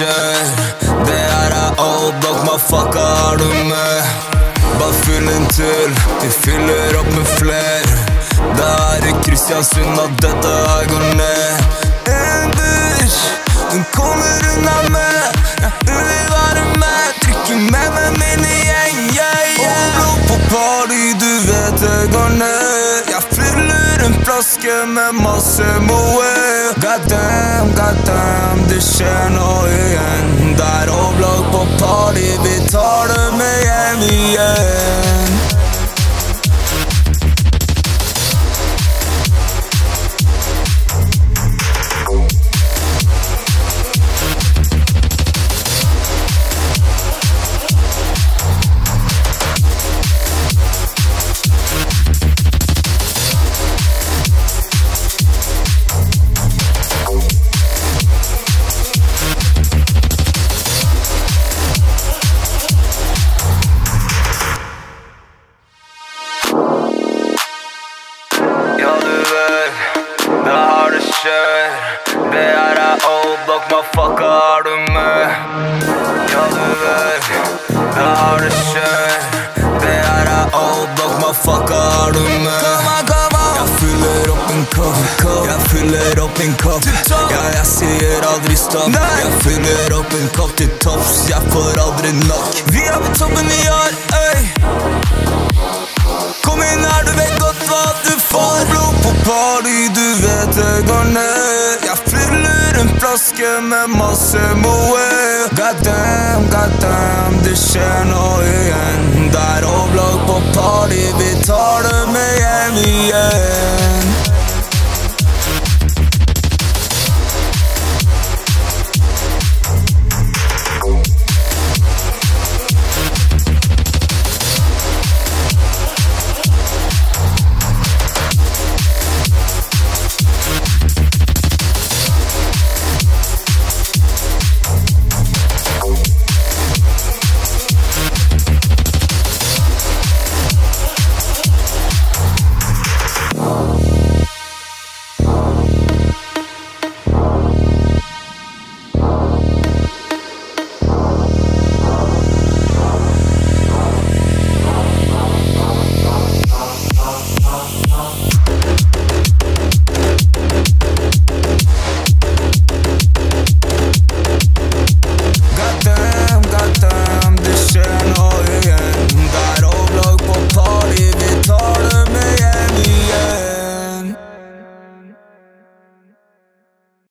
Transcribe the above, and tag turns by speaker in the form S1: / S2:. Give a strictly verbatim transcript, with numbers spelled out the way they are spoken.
S1: skjer. Det her er old block, motherfucker, har du med? Bare fyll en til, vi fyller opp med fler. Det er i Kristiansund at dette her går ned. En bitch, hun kommer unna med. Ja, hun vil være med, trykker med meg min i gjeng, yeah, yeah. Og blod på party, du vet det går ned. Jeg fyller en flaske med masse moe. Goddamn, goddamn, det skjer nå igjen. Det er overlag på party, vi tar det med hjem igjen. Det har det skjer. Det her er old block, motherfucker, har du med? Ja, du vet. Det har det skjer. Det her er old block, motherfucker, har du med? Jeg fyller opp en kopp, jeg fyller opp en kopp. Ja, jeg sier aldri stopp. Jeg fyller opp en kopp til topps, jeg får aldri nok. Vi er på toppen i år, ey. Kom inn her, du vet godt hva du får. Blod på party, du vet det går ned. Jeg fyller en flaske med masse moe. Goddamn, goddamn, det skjer